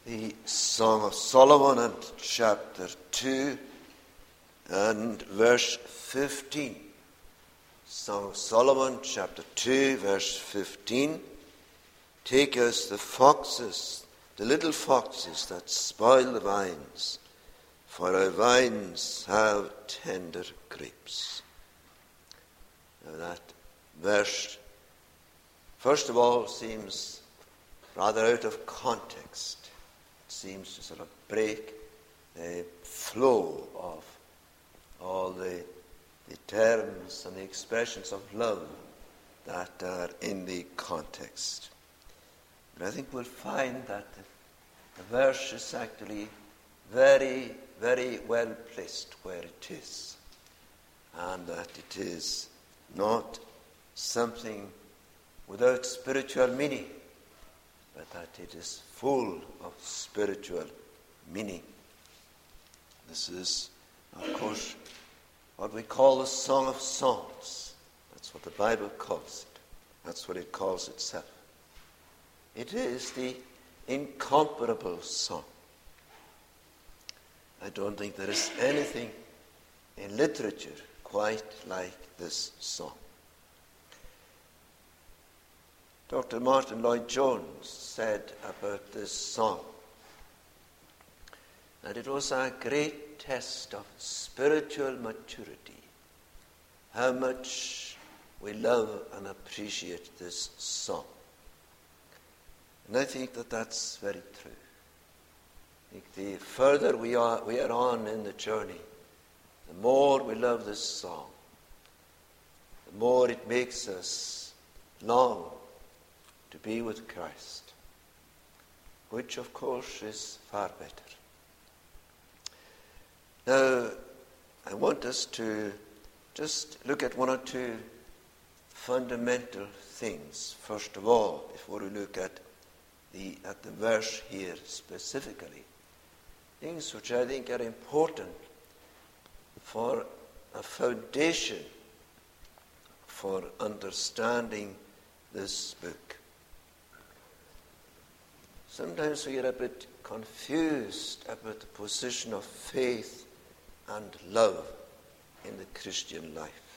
the Song of Solomon and chapter 2 and verse 15. Song of Solomon, chapter 2, verse 15. Take us the foxes, the little foxes that spoil the vines, for our vines have tender grapes. Now that verse, first of all, seems rather out of context. It seems to sort of break the flow of all the terms and the expressions of love that are in the context. But I think we'll find that the verse is actually very, very well placed where it is, and that it is not something without spiritual meaning, but that it is full of spiritual meaning. This is, of course, what we call the Song of Songs. That's what the Bible calls it. That's what it calls itself. It is the incomparable song. I don't think there is anything in literature quite like this song. Dr. Martin Lloyd-Jones said about this song that it was a great test of spiritual maturity, how much we love and appreciate this song. And I think that that's very true. I think the further we are on in the journey, the more we love this song, the more it makes us long to be with Christ, which of course is far better. Now, I want us to just look at one or two fundamental things, first of all, before we look at the verse here specifically. Things which I think are important for a foundation for understanding this book. Sometimes we get a bit confused about the position of faith and love in the Christian life.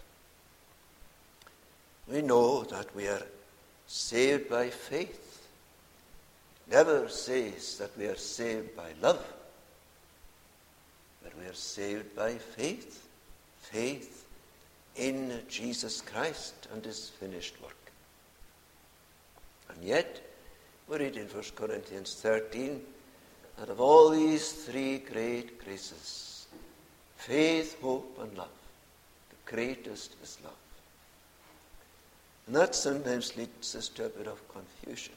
We know that we are saved by faith. It never says that we are saved by love, but we are saved by faith. Faith in Jesus Christ and his finished work. And yet, we read in 1 Corinthians 13 that of all these three great graces, faith, hope, and love, the greatest is love. And that sometimes leads us to a bit of confusion.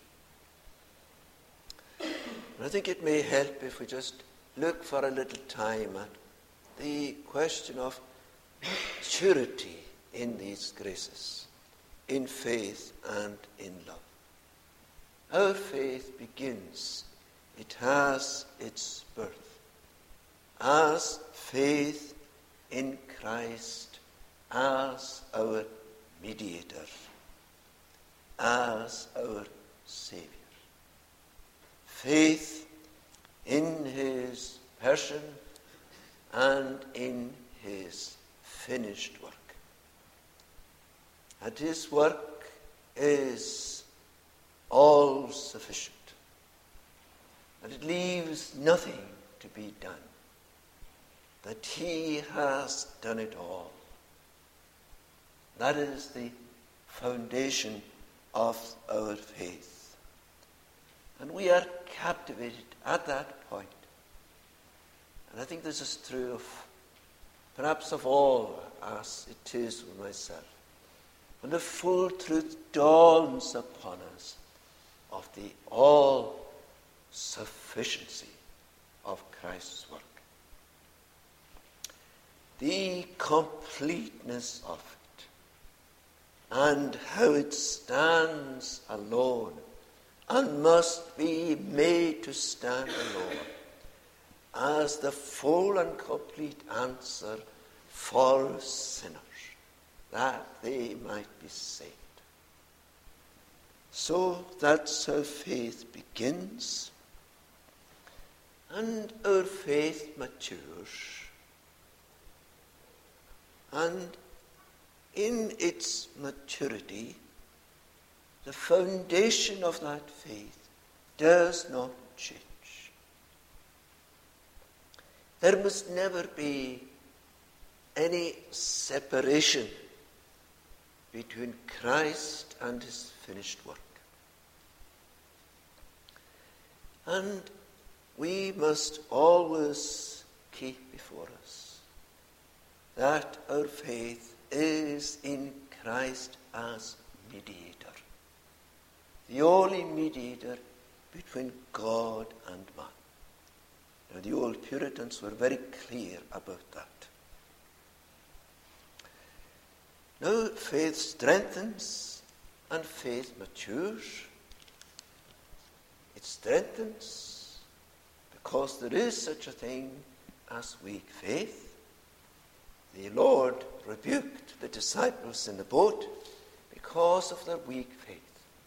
And I think it may help if we just look for a little time at the question of maturity in these graces, in faith and in love. Our faith begins, it has its birth, as faith in Christ as our mediator, as our Saviour. Faith in his person and in his finished work. And his work is all sufficient. And it leaves nothing to be done. That he has done it all. That is the foundation of our faith. And we are captivated at that point. And I think this is true of perhaps of all as it is with myself. When the full truth dawns upon us of the all-sufficiency of Christ's work. The completeness of it, and how it stands alone, and must be made to stand alone, as the full and complete answer for sinners, that they might be saved. So that's how faith begins. And our faith matures. And in its maturity, the foundation of that faith does not change. There must never be any separation between Christ and his finished work. And we must always keep before us that our faith is in Christ as mediator, the only mediator between God and man. Now, the old Puritans were very clear about that. Now, faith strengthens and faith matures. It strengthens because there is such a thing as weak faith. The Lord rebuked the disciples in the boat because of their weak faith.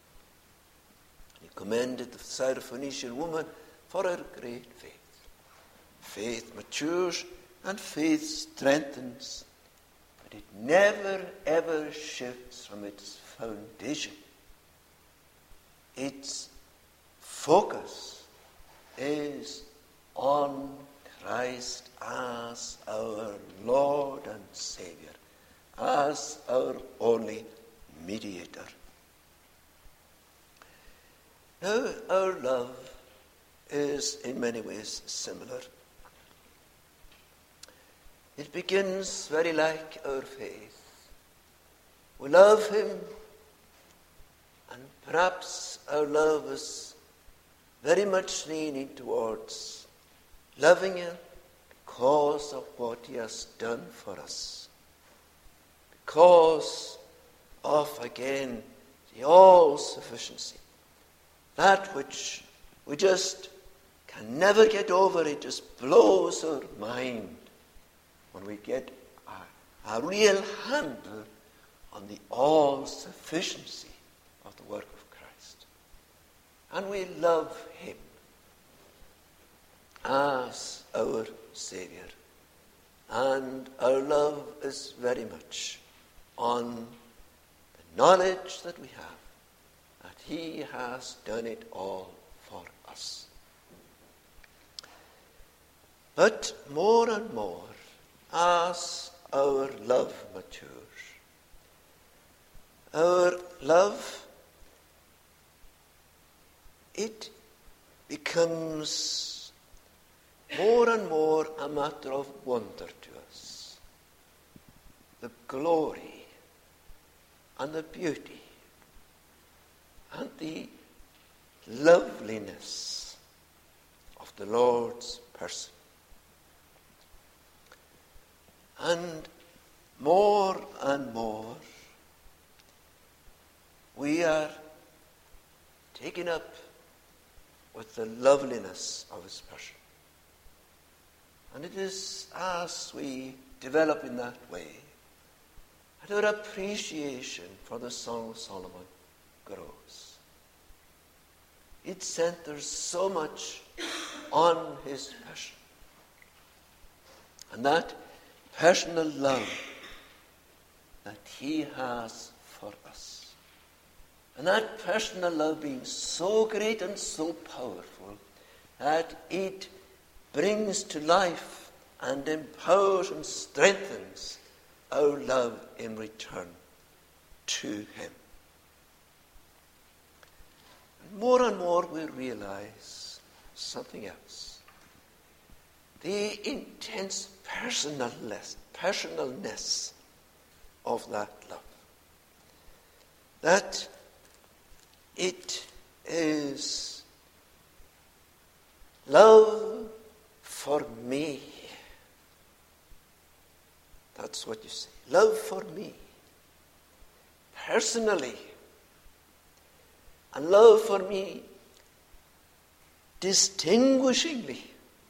He commended the Syrophoenician woman for her great faith. Faith matures and faith strengthens, but it never ever shifts from its foundation. Its focus is on Christ as our Lord and Savior, as our only mediator. Now, our love is in many ways similar. It begins very like our faith. We love him, and perhaps our love is very much leaning towards loving him because of what he has done for us. Because of, again, the all-sufficiency. That which we just can never get over. It just blows our mind when we get a real handle on the all-sufficiency of the work of Christ. And we love him as our Savior. And our love is very much on the knowledge that we have that he has done it all for us. But more and more, as our love matures, our love, it becomes more and more a matter of wonder to us. The glory and the beauty and the loveliness of the Lord's person. And more, we are taken up with the loveliness of his person. And it is as we develop in that way that our appreciation for the Song of Solomon grows. It centers so much on his passion. And that personal love that he has for us. And that personal love being so great and so powerful that it brings to life and empowers and strengthens our love in return to him. And more we realize something else. The intense personalness of that love. That it is love for me. That's what you say. Love for me. Personally. And love for me distinguishingly.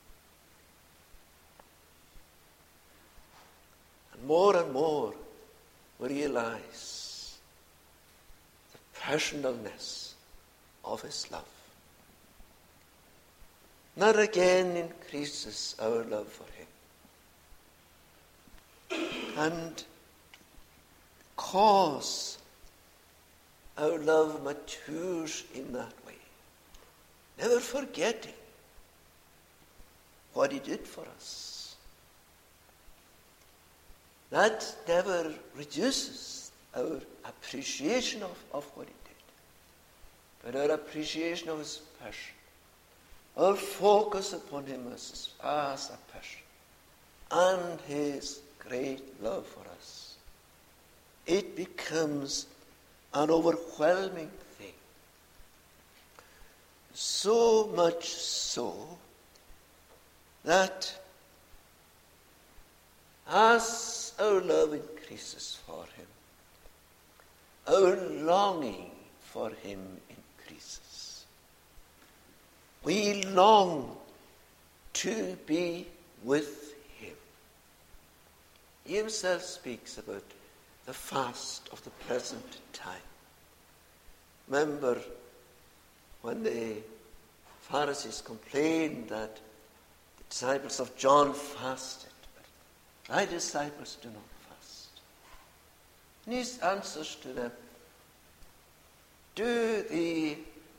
And more we realize the personalness of his love. that again increases our love for him. And because our love matures in that way, never forgetting what he did for us, that never reduces our appreciation of what he did, but our appreciation of his passion, our focus upon him as a passion, and his great love for us. It becomes an overwhelming thing. So much so that as our love increases for him, our longing for him increases. We long to be with him. He himself speaks about the fast of the present time. Remember when the Pharisees complained that the disciples of John fasted, but thy disciples do not fast. And he answers to them, do the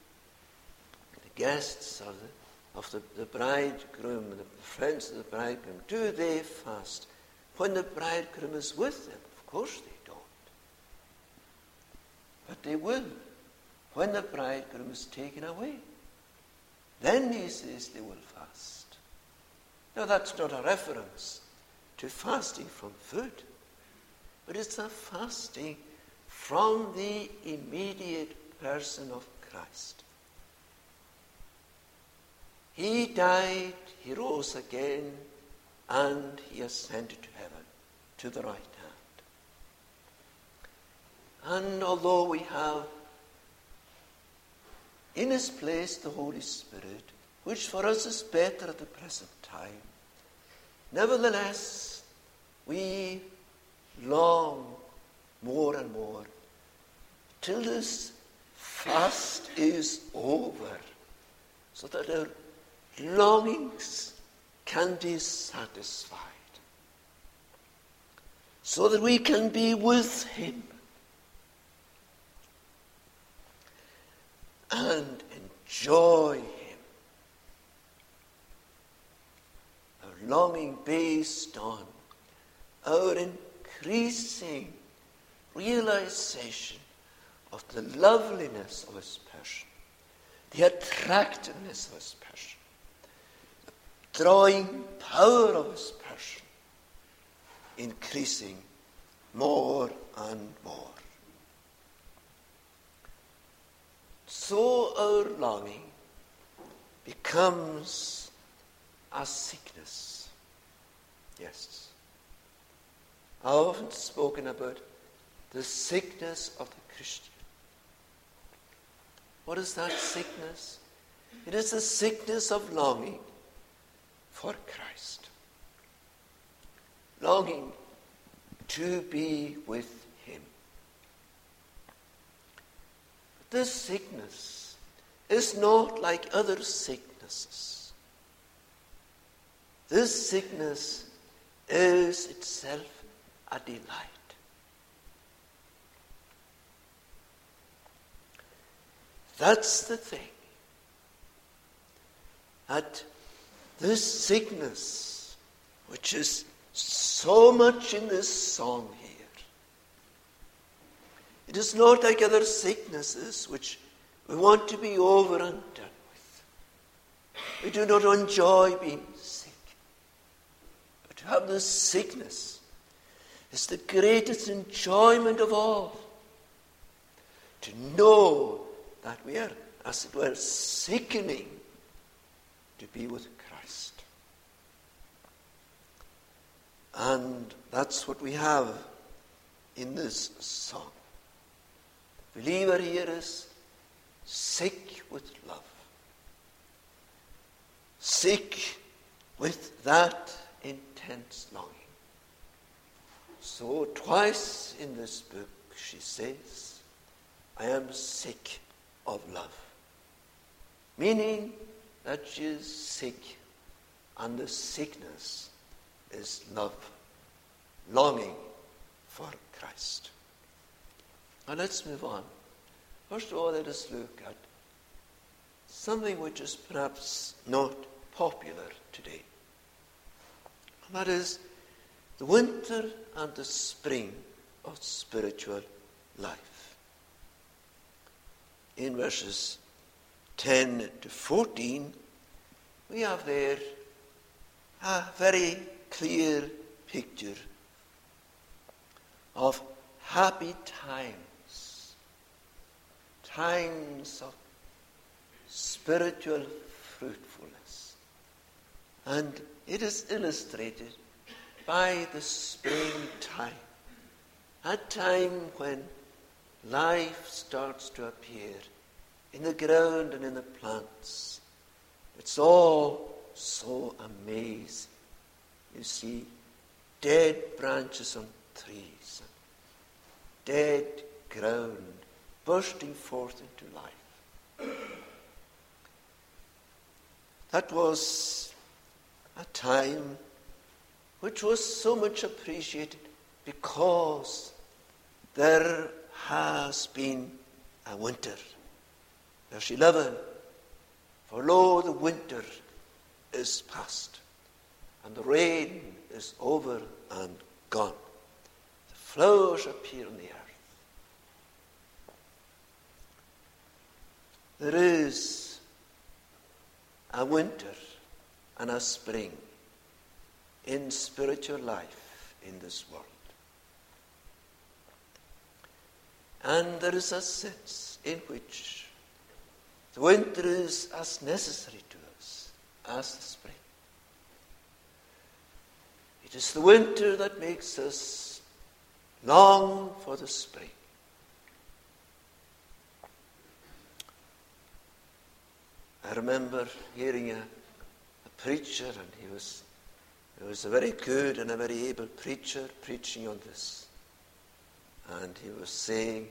guests of the bridegroom, the friends of the bridegroom, do they fast when the bridegroom is with them? Of course they don't. But they will when the bridegroom is taken away. Then he says they will fast. Now that's not a reference to fasting from food, but it's a fasting from the immediate person of Christ. He died, he rose again, and he ascended to heaven, to the right hand. And although we have in his place the Holy Spirit, which for us is better at the present time, nevertheless we long more and more till this fast is over, so that our longings can be satisfied, so that we can be with him and enjoy him. Our longing based on our increasing realization of the loveliness of his passion, the attractiveness of his passion, the drawing power of his passion, increasing more and more. So our longing becomes a sickness. Yes. I've often spoken about the sickness of the Christian. What is that sickness? It is the sickness of longing for Christ. Longing to be with him. But this sickness is not like other sicknesses. This sickness is itself a delight. That's the thing. That this sickness, which is so much in this song here, it is not like other sicknesses which we want to be over and done with. We do not enjoy being sick. But to have this sickness is the greatest enjoyment of all. To know that we are, as it were, sickening to be with Christ. And that's what we have in this song. The believer here is sick with love. Sick with that intense longing. So twice in this book she says, I am sick of love. Meaning that she is sick, and the sickness is love, longing for Christ. Now let's move on. First of all, let us look at something which is perhaps not popular today. And that is the winter and the spring of spiritual life. In verses 10 to 14, we have there a very clear picture of happy times, times of spiritual fruitfulness. And it is illustrated by the springtime, a time when life starts to appear in the ground and in the plants. It's all so amazing. You see dead branches on trees, dead ground bursting forth into life. That was a time which was so much appreciated because there has been a winter. Verse 11, for lo, the winter is past, and the rain is over and gone. The flowers appear on the earth. There is a winter and a spring in spiritual life in this world. And there is a sense in which the winter is as necessary to us as the spring. It is the winter that makes us long for the spring. I remember hearing a preacher, and he was a very good and a very able preacher preaching on this. And he was saying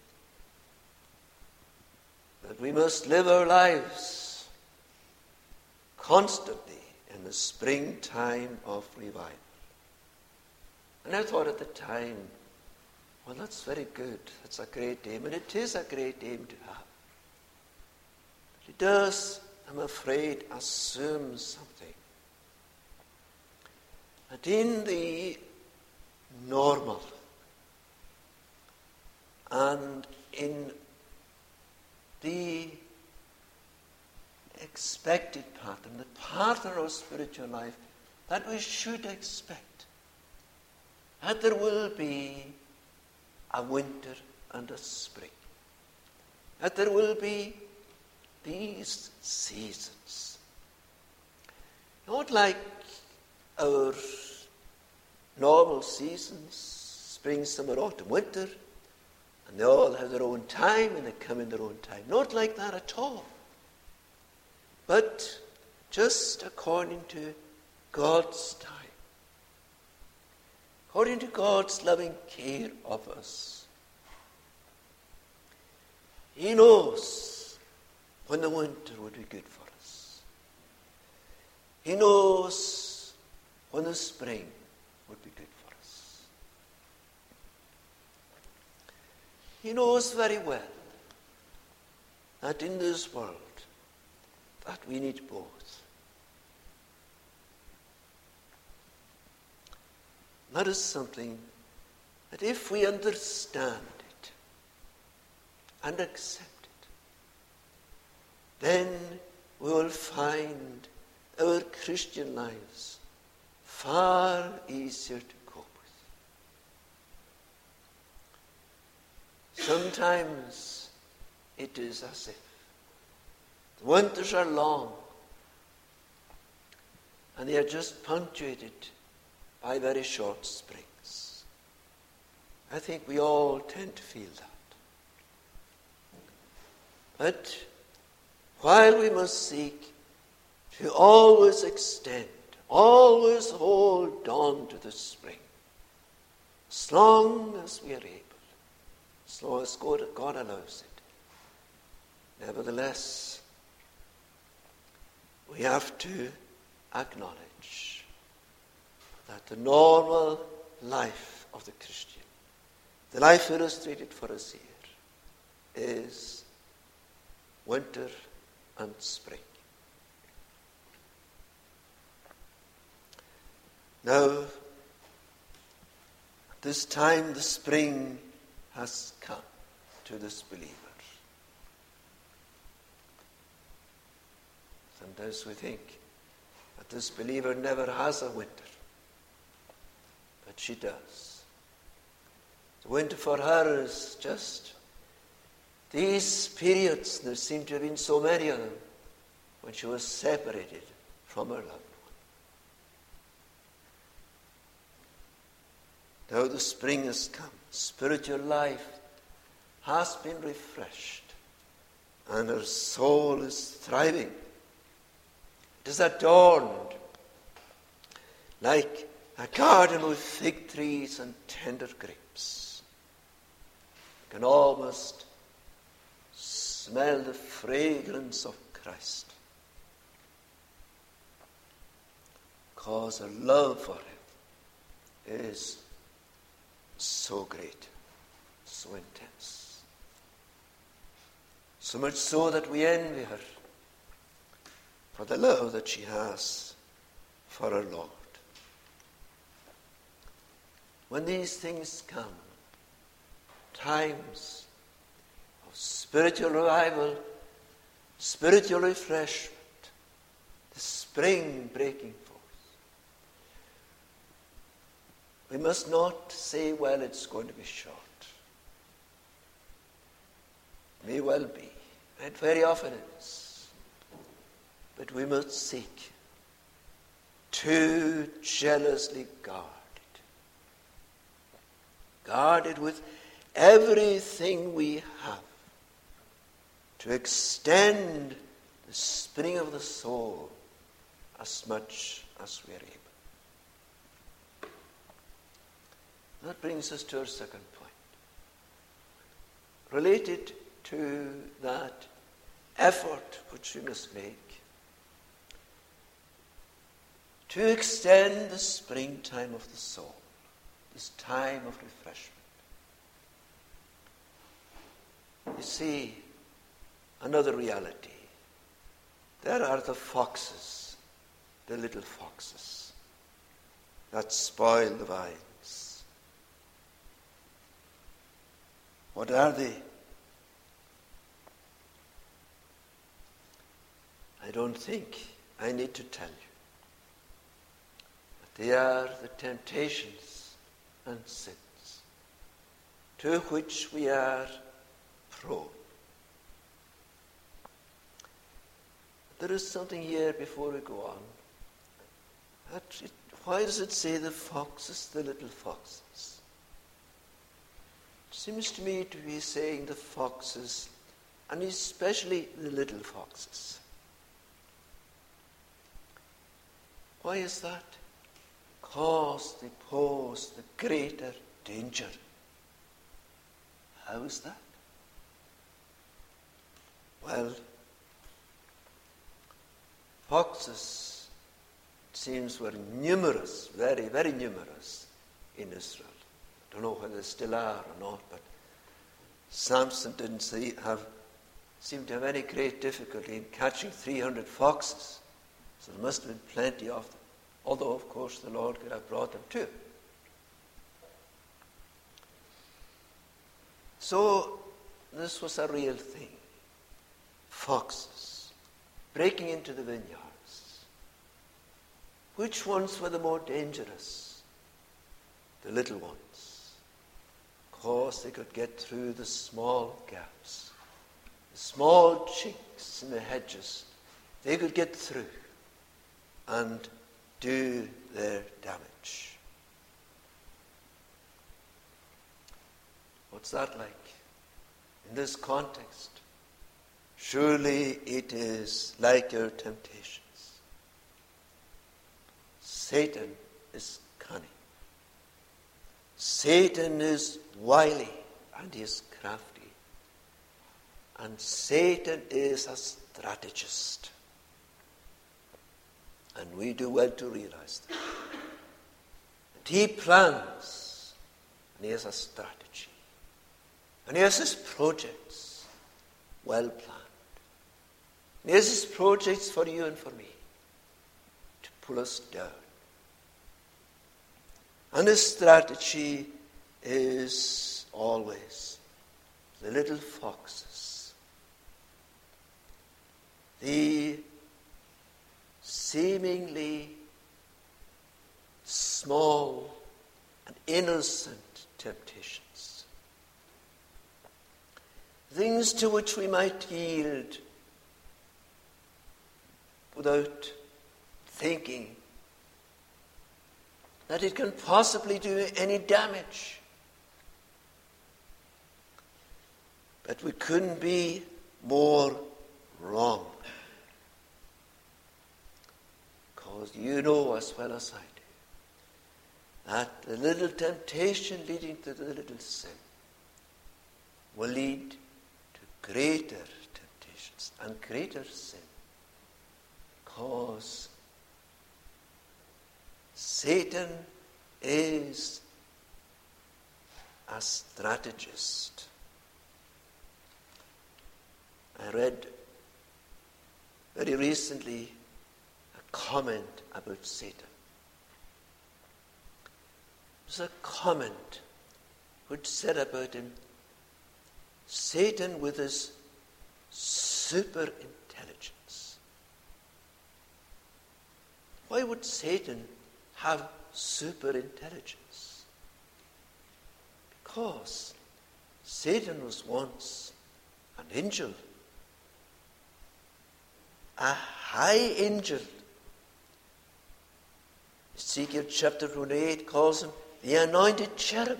that we must live our lives constantly in the springtime of revival. And I thought at the time, well, that's very good. That's a great aim. And it is a great aim to have. But it does, I'm afraid, assume something. That in the normal and in the expected pattern, the pattern of spiritual life, that we should expect that there will be a winter and a spring. That there will be these seasons. Not like our normal seasons, spring, summer, autumn, winter, and they all have their own time and they come in their own time. Not like that at all. But just according to God's time. According to God's loving care of us. He knows when the winter would be good for us. He knows when the spring would be good for us. He knows very well that in this world that we need both. That is something that if we understand it and accept it, then we will find our Christian lives far easier to cope with. Sometimes it is as if the winters are long and they are just punctuated by very short springs. I think we all tend to feel that. But while we must seek to always extend, always hold on to the spring, as long as we are able, as long as God allows it. Nevertheless, we have to acknowledge that the normal life of the Christian, the life illustrated for us here, is winter and spring. Now, at this time, the spring has come to this believer. Sometimes we think that this believer never has a winter, but she does. The winter for her is just these periods, there seem to have been so many of them, when she was separated from her loved one. Now the spring has come. Spiritual life has been refreshed, and her soul is thriving. It is adorned like a garden with fig trees and tender grapes. You can almost smell the fragrance of Christ, because her love for him is so great, so intense. So much so that we envy her for the love that she has for her Lord. When these things come, times of spiritual revival, spiritual refreshment, the spring breaking forth, we must not say, well, it's going to be short. It may well be. It very often is. But we must seek to jealously guard it. Guard it with everything we have to extend the spring of the soul as much as we are able. That brings us to our second point, related to that effort which we must make to extend the springtime of the soul, this time of refreshment. You see, another reality. There are the foxes, the little foxes, that spoil the vines. What are they? I don't think I need to tell you. But they are the temptations and sins to which we are prone. There is something here before we go on. Why does it say the foxes, the little foxes? It seems to me to be saying the foxes, and especially the little foxes. Why is that? Because they pose the greater danger. How is that? Well, foxes, it seems, were numerous, very, very numerous in Israel. I don't know whether they still are or not, but Samson didn't seem to have any great difficulty in catching 300 foxes. So there must have been plenty of them. Although, of course, the Lord could have brought them too. So this was a real thing. Foxes breaking into the vineyards. Which ones were the more dangerous? The little ones. Because they could get through the small gaps, the small chinks in the hedges. They could get through and do their damage. What's that like? In this context, surely it is like our temptations. Satan is cunning. Satan is wily and he is crafty. And Satan is a strategist. And we do well to realize that. And he plans, and he has a strategy. And he has his projects well planned. And he has his projects for you and for me to pull us down. And his strategy is always the little foxes, the seemingly small and innocent temptations, things to which we might yield without thinking that it can possibly do any damage. But we couldn't be more wrong. Because you know as well as I do that the little temptation leading to the little sin will lead to greater temptations and greater sin. Because Satan is a strategist. I read very recently a comment about Satan. It was a comment which said about him, Satan with his super intelligence. Why would Satan have super intelligence? Because Satan was once an angel. A high angel. Ezekiel chapter 28 calls him the anointed cherub.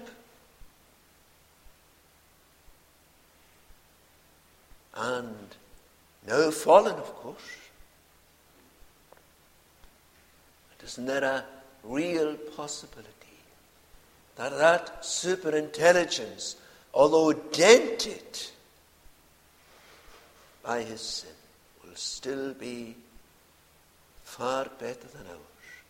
And now fallen, of course. But isn't there a real possibility that superintelligence, although dented by his sin, will still be far better than ours?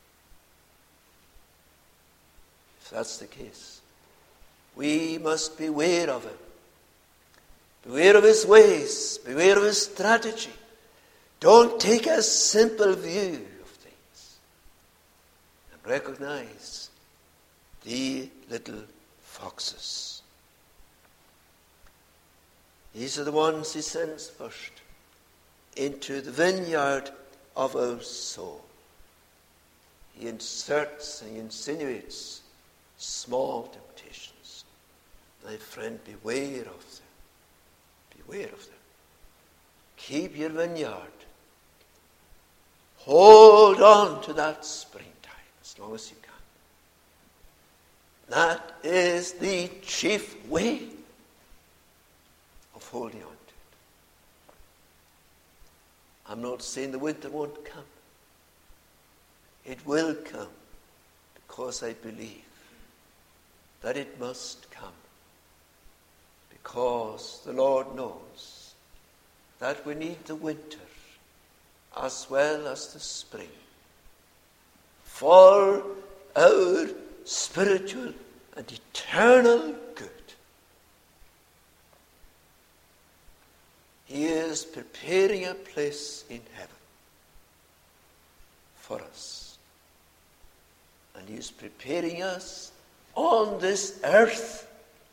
If that's the case, we must beware of him. Beware of his ways. Beware of his strategy. Don't take a simple view of things. And recognize the little foxes. These are the ones he sends first into the vineyard of our soul. He inserts and insinuates small temptations. My friend, beware of them. Beware of them. Keep your vineyard. Hold on to that springtime as long as you can. That is the chief way of holding on to it. I'm not saying the winter won't come. It will come, because I believe that it must come, because the Lord knows that we need the winter as well as the spring for our spiritual and eternal good. He is preparing a place in heaven for us. And he is preparing us on this earth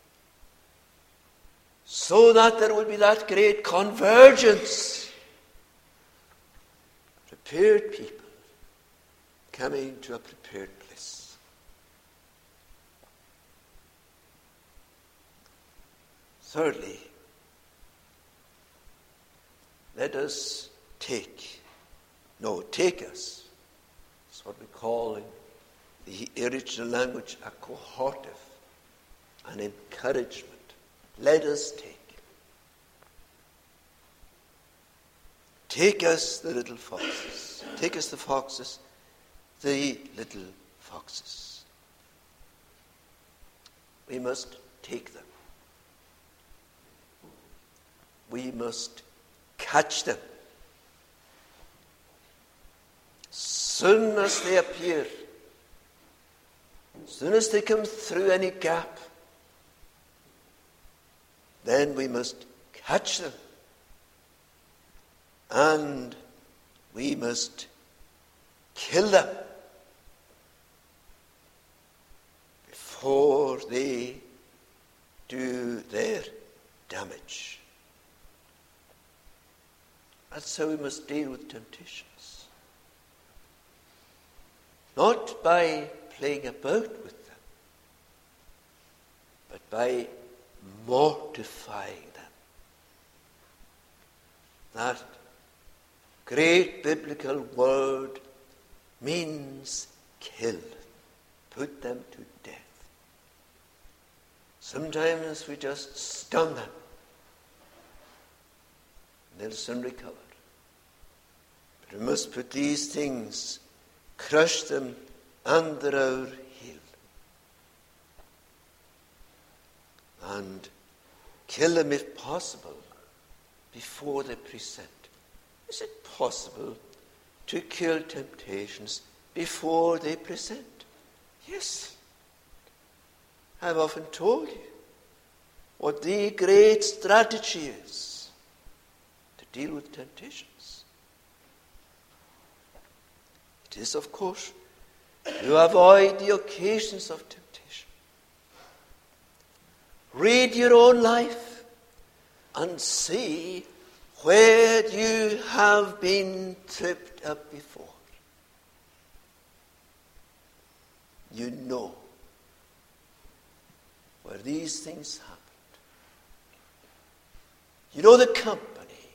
so that there will be that great convergence. Prepared people coming to a prepared place. Thirdly, let us take us. It's what we call in the original language a cohortive, an encouragement. Let us take. Take us the little foxes. Take us the foxes, the little foxes. We must take them. We must catch them. soon as they appear, as soon as they come through any gap, then we must catch them. And we must kill them before they do their damage. That's how we must deal with temptations. Not by playing about with them, but by mortifying them. That great biblical word means kill. Put them to death. Sometimes we just stun them, and they'll soon recover. But we must put these things, crush them under our heel, and kill them if possible before they present. Is it possible to kill temptations before they present? Yes. I've often told you what the great strategy is to deal with temptations. It is, of course, to avoid the occasions of temptation. Read your own life and see where you have been tripped up before. You know where these things happened. You know the company.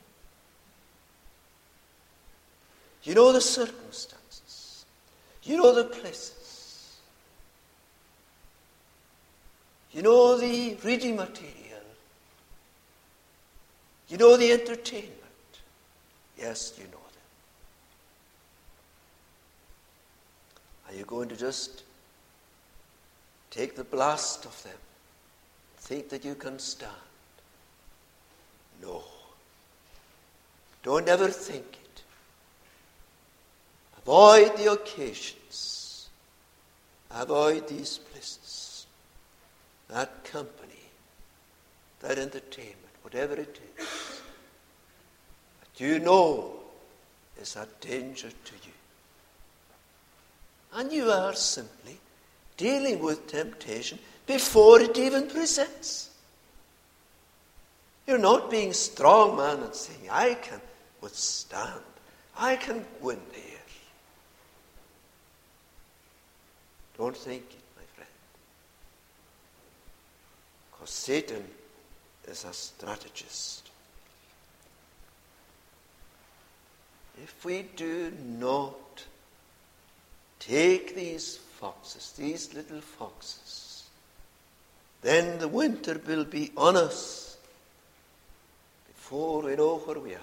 You know the circumstances. You know the places. You know the reading material. You know the entertainment. Yes, you know them. Are you going to just take the blast of them? Think that you can stand? No. Don't ever think it. Avoid the occasions. Avoid these places. That company. That entertainment. Whatever it is. That you know is a danger to you. And you are simply dealing with temptation before it even presents. You're not being strong man and saying, I can withstand. I can win there. Don't think it, my friend. Because Satan is a strategist. If we do not take these foxes, these little foxes, then the winter will be on us before we know where we are.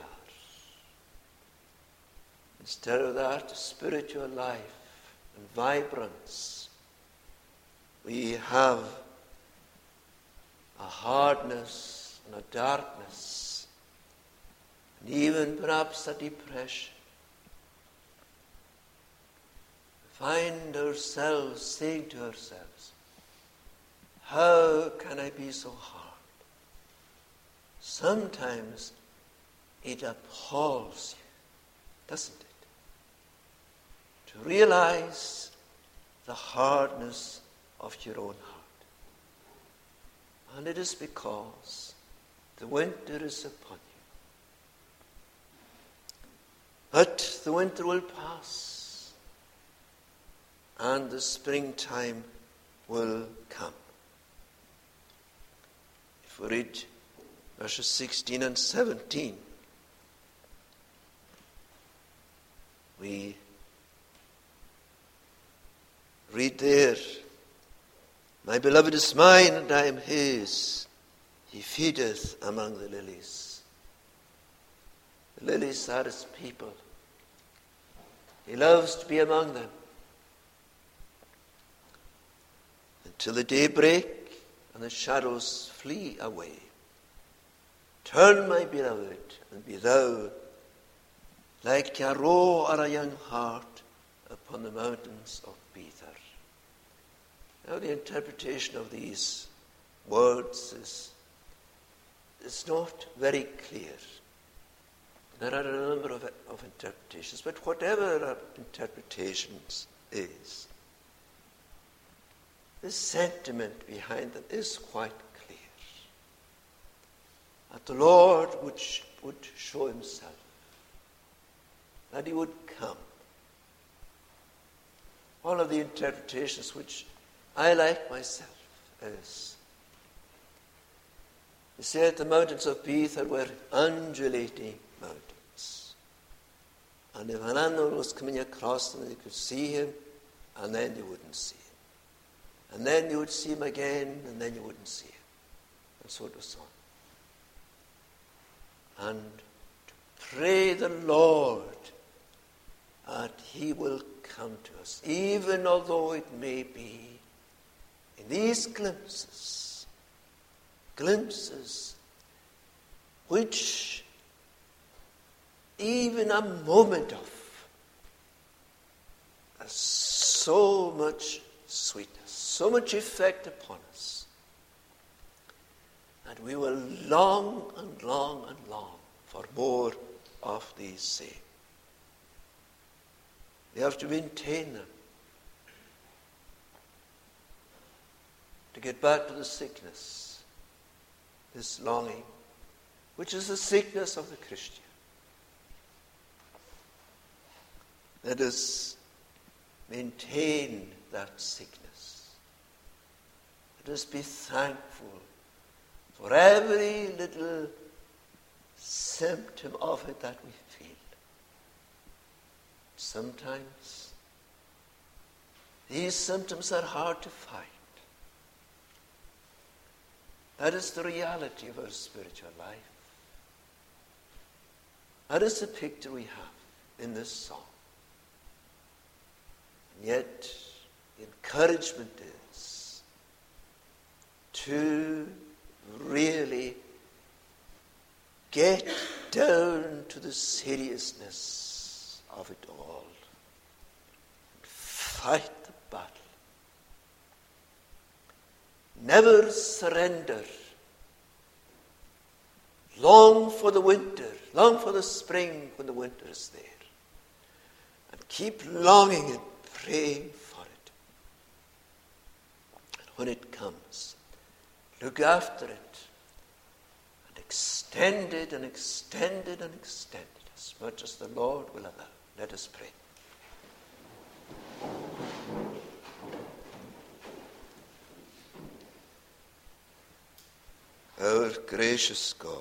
Instead of that, spiritual life and vibrance, we have a hardness and a darkness, and even perhaps a depression. We find ourselves saying to ourselves, how can I be so hard? Sometimes it appalls you, doesn't it? To realize the hardness of your own heart. And it is because the winter is upon you. But the winter will pass, and the springtime will come. If we read verses 16 and 17, we read there, my beloved is mine, and I am his. He feedeth among the lilies. The lilies are his people. He loves to be among them. Until the day break and the shadows flee away. Turn, my beloved, and be thou like a roe or a young hart upon the mountains of Bether. Now the interpretation of these words is not very clear. There are a number of interpretations, but whatever our interpretations is, the sentiment behind them is quite clear. That the Lord would show himself, that he would come. One of the interpretations which I like myself is, they say the mountains of Bether were undulating mountains. And if an animal was coming across them, they could see him, and then they wouldn't see him. And then you would see him again, and then you wouldn't see him. And so it was on. And to pray the Lord that he will come to us, even although it may be in these glimpses which even a moment of has so much sweetness, so much effect upon us, that we will long and long and long for more of these same. We have to maintain them. To get back to the sickness, this longing, which is the sickness of the Christian. Let us maintain that sickness. Let us be thankful for every little symptom of it that we feel. Sometimes these symptoms are hard to find. That is the reality of our spiritual life. That is the picture we have in this song. And yet, the encouragement is to really get down to the seriousness of it all. And fight the battle. Never surrender. Long for the winter, long for the spring when the winter is there. And keep longing and praying for it. And when it comes, look after it and extend it and extend it and extend it as much as the Lord will allow. Let us pray. Our gracious God,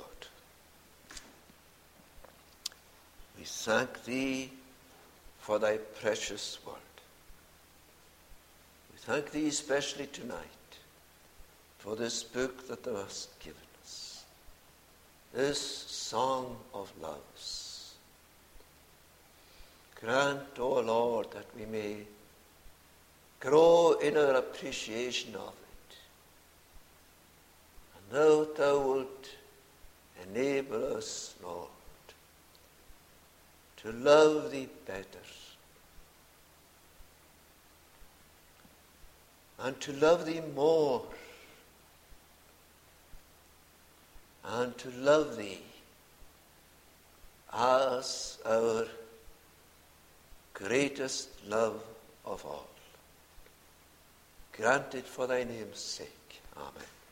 we thank thee for thy precious word. We thank thee especially tonight for this book that thou hast given us, this song of loves. Grant, O Lord, that we may grow in our appreciation of it. Thou wilt enable us, Lord, to love thee better and to love thee more and to love thee as our greatest love of all. Grant it for thy name's sake. Amen.